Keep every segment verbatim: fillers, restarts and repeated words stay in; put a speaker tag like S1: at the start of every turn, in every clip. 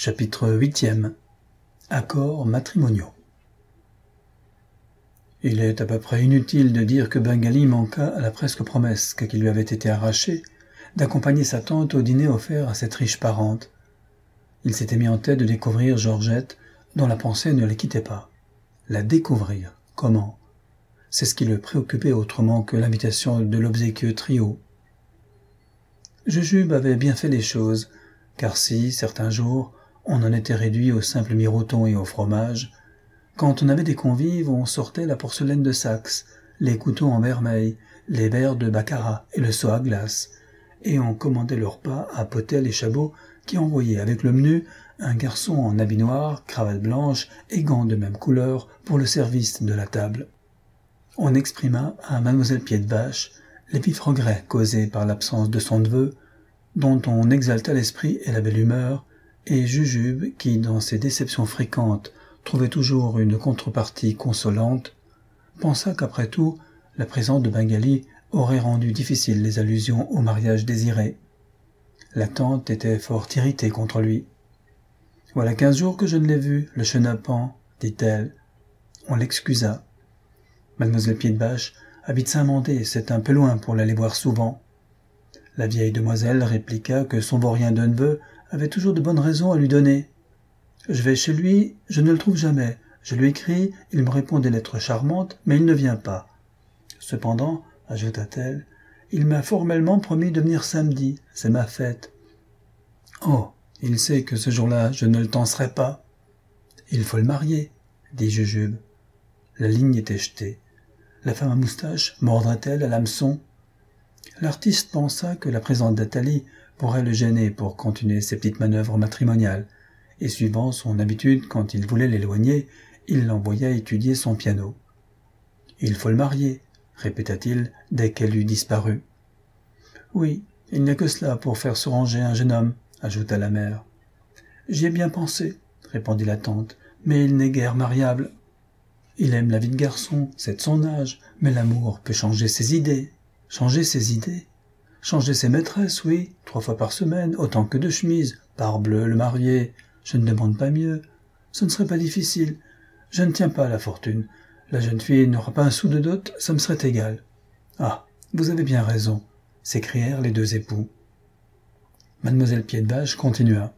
S1: Chapitre huitième. Accords matrimoniaux. Il est à peu près inutile de dire que Bengali manqua à la presque promesse qui lui avait été arrachée d'accompagner sa tante au dîner offert à cette riche parente. Il s'était mis en tête de découvrir Georgette, dont la pensée ne les quittait pas. La découvrir, comment? C'est ce qui le préoccupait autrement que l'invitation de l'obséquieux trio. Jujube avait bien fait les choses, car si, certains jours, on en était réduit au simple miroton et au fromage, quand on avait des convives, on sortait la porcelaine de Saxe, les couteaux en vermeil, les verres de baccarat et le seau à glace, et on commandait le repas à Potel et Chabot, qui envoyaient avec le menu un garçon en habit noir, cravate blanche et gants de même couleur pour le service de la table. On exprima à mademoiselle Pied-de-Vache les vifs regrets causés par l'absence de son neveu, dont on exalta l'esprit et la belle humeur, et Jujube, qui, dans ses déceptions fréquentes, trouvait toujours une contrepartie consolante, pensa qu'après tout, la présence de Bengali aurait rendu difficiles les allusions au mariage désiré. La tante était fort irritée contre lui. « Voilà quinze jours que je ne l'ai vu, le chenapan, dit-elle. On l'excusa. Mademoiselle Pied-de-Vache habite Saint-Mandé, c'est un peu loin pour l'aller voir souvent. La vieille demoiselle répliqua que son vaurien de neveu avait toujours de bonnes raisons à lui donner. Je vais chez lui, je ne le trouve jamais. Je lui écris, il me répond des lettres charmantes, mais il ne vient pas. Cependant, ajouta-t-elle, il m'a formellement promis de venir samedi, c'est ma fête. Oh, il sait que ce jour-là, je ne le tenserai pas. Il faut le marier, dit Jujube. La ligne était jetée. La femme à moustache mordrait-elle à l'hameçon? L'artiste pensa que la présence d'Athalie pourrait le gêner pour continuer ses petites manœuvres matrimoniales, et suivant son habitude quand il voulait l'éloigner, il l'envoya étudier son piano. « Il faut le marier », répéta-t-il dès qu'elle eut disparu. « Oui, il n'y a que cela pour faire se ranger un jeune homme », ajouta la mère. « J'y ai bien pensé », répondit la tante, « mais il n'est guère mariable. Il aime la vie de garçon, c'est de son âge, mais l'amour peut changer ses idées. » Changer ses idées? Changer ses maîtresses, oui, trois fois par semaine, autant que de chemises. Parbleu, le marier, je ne demande pas mieux. Ce ne serait pas difficile. Je ne tiens pas à la fortune. La jeune fille n'aura pas un sou de dot, ça me serait égal. Ah, vous avez bien raison, s'écrièrent les deux époux. Mademoiselle Pied-de-Vache continua.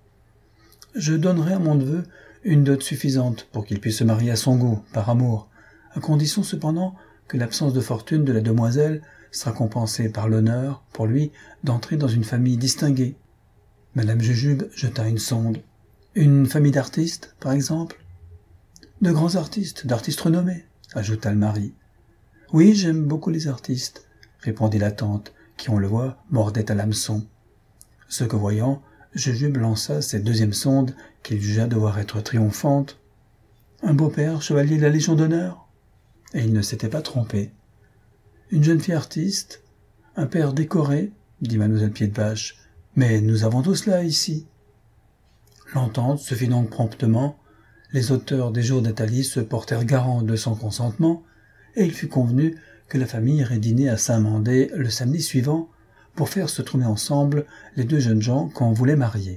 S1: Je donnerai à mon neveu une dot suffisante pour qu'il puisse se marier à son goût, par amour, à condition cependant que l'absence de fortune de la demoiselle sera compensée par l'honneur, pour lui, d'entrer dans une famille distinguée. Madame Jujube jeta une sonde. Une famille d'artistes, par exemple? De grands artistes, d'artistes renommés, ajouta le mari. Oui, j'aime beaucoup les artistes, répondit la tante, qui, on le voit, mordait à l'hameçon. Ce que voyant, Jujube lança cette deuxième sonde qu'il jugea devoir être triomphante. Un beau-père, chevalier de la Légion d'honneur? Et il ne s'était pas trompé. Une jeune fille artiste, un père décoré, dit mademoiselle Pied-de-Vache, mais nous avons tout cela ici. L'entente se fit donc promptement, les auteurs des jours d'Athalie se portèrent garants de son consentement, et il fut convenu que la famille irait dîner à Saint-Mandé le samedi suivant pour faire se trouver ensemble les deux jeunes gens qu'on voulait marier.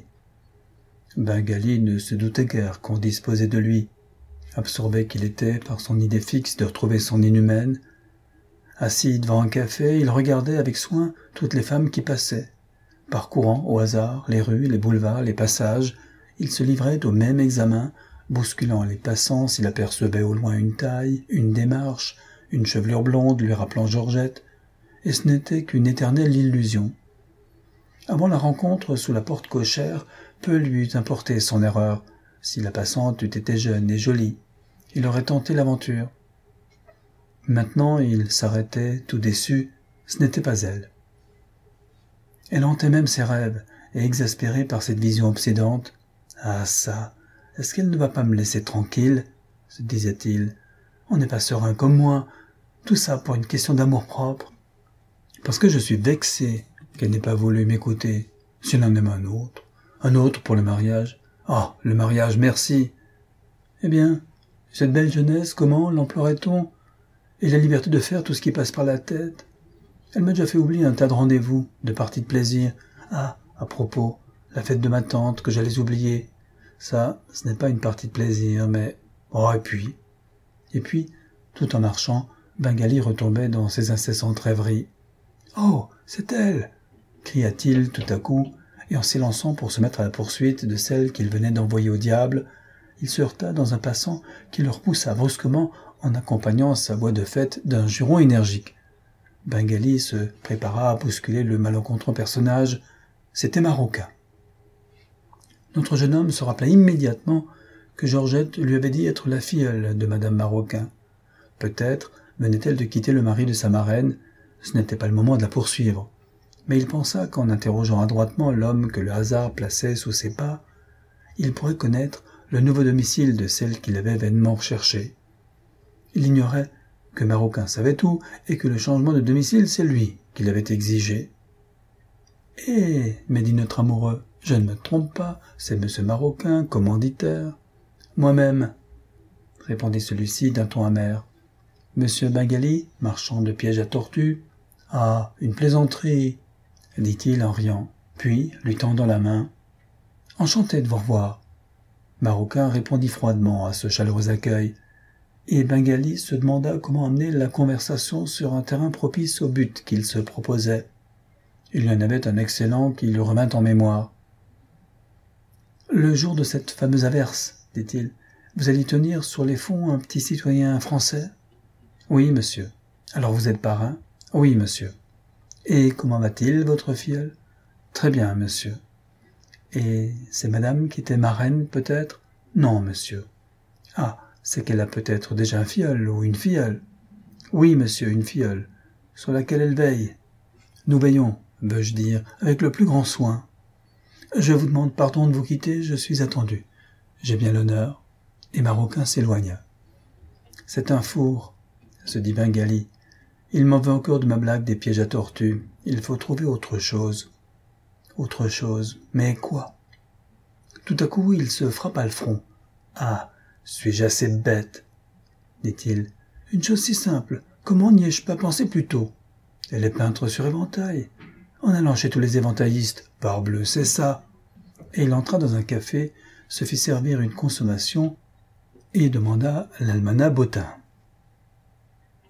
S1: Bengali ne se doutait guère qu'on disposait de lui, absorbé qu'il était par son idée fixe de retrouver son inhumaine. Assis devant un café, il regardait avec soin toutes les femmes qui passaient. Parcourant au hasard les rues, les boulevards, les passages, il se livrait au même examen, bousculant les passants s'il apercevait au loin une taille, une démarche, une chevelure blonde lui rappelant Georgette, et ce n'était qu'une éternelle illusion. Avant la rencontre sous la porte cochère, peu lui eût importé son erreur. Si la passante eût été jeune et jolie, il aurait tenté l'aventure. Maintenant, il s'arrêtait, tout déçu, ce n'était pas elle. Elle hantait même ses rêves, et exaspérée par cette vision obsédante. « Ah ça, est-ce qu'elle ne va pas me laisser tranquille ?» se disait-il. « On n'est pas serein comme moi, tout ça pour une question d'amour-propre. Parce que je suis vexé qu'elle n'ait pas voulu m'écouter. Si elle en aime un autre, un autre pour le mariage. Ah, le mariage, merci. Eh bien, cette belle jeunesse, comment l'emploierait-on ? Et la liberté de faire tout ce qui passe par la tête. Elle m'a déjà fait oublier un tas de rendez-vous, de parties de plaisir. Ah, à propos, la fête de ma tante que j'allais oublier. Ça, ce n'est pas une partie de plaisir, mais... Oh, et puis... Et puis, tout en marchant, Bengali retombait dans ses incessantes rêveries. « Oh, c'est elle !» cria-t-il tout à coup, et en s'élançant pour se mettre à la poursuite de celle qu'il venait d'envoyer au diable, il se heurta dans un passant qui le repoussa brusquement en accompagnant sa voix de fête d'un juron énergique. Bengali se prépara à bousculer le malencontreux personnage. C'était Marocain. Notre jeune homme se rappela immédiatement que Georgette lui avait dit être la filleule de Madame Marocain. Peut-être venait-elle de quitter le mari de sa marraine, ce n'était pas le moment de la poursuivre. Mais il pensa qu'en interrogeant adroitement l'homme que le hasard plaçait sous ses pas, il pourrait connaître le nouveau domicile de celle qu'il avait vainement recherchée. Il ignorait que Marocain savait tout et que le changement de domicile, c'est lui qui l'avait exigé. « Eh, mais dit notre amoureux, je ne me trompe pas, c'est monsieur Marocain, commanditaire. »« Moi-même, » répondit celui-ci d'un ton amer. « Monsieur Bengali, marchand de pièges à tortues. »« Ah, une plaisanterie, » dit-il en riant, puis, lui tendant la main. « Enchanté de vous revoir. » Marocain répondit froidement à ce chaleureux accueil, et Bengali se demanda comment amener la conversation sur un terrain propice au but qu'il se proposait. Il y en avait un excellent qui le revint en mémoire. « Le jour de cette fameuse averse, dit-il, vous alliez tenir sur les fonds un petit citoyen français ? » ?»« Oui, monsieur. »« Alors vous êtes parrain ? » ?»« Oui, monsieur. »« Et comment va-t-il, votre filleul ? » ?»« Très bien, monsieur. »« Et c'est madame qui était marraine, peut-être ? » ?»« Non, monsieur. »« Ah, c'est qu'elle a peut-être déjà un filleul ou une filleule. »« Oui, monsieur, une filleule, sur laquelle elle veille. »« Nous veillons, veux-je dire, avec le plus grand soin. »« Je vous demande pardon de vous quitter, je suis attendu. J'ai bien l'honneur. » Et Marocain s'éloigna. « C'est un four, » se dit Bengali. « Il m'en veut encore de ma blague des pièges à tortues. Il faut trouver autre chose. » Autre chose. Mais quoi ? Tout à coup, il se frappa le front. « Ah, suis-je assez bête ?» dit-il. « Une chose si simple, comment n'y ai-je pas pensé plus tôt ? Elle est peintre sur éventail. En allant chez tous les éventaillistes, parbleu, c'est ça. » Et il entra dans un café, se fit servir une consommation et demanda l'almanach Bottin.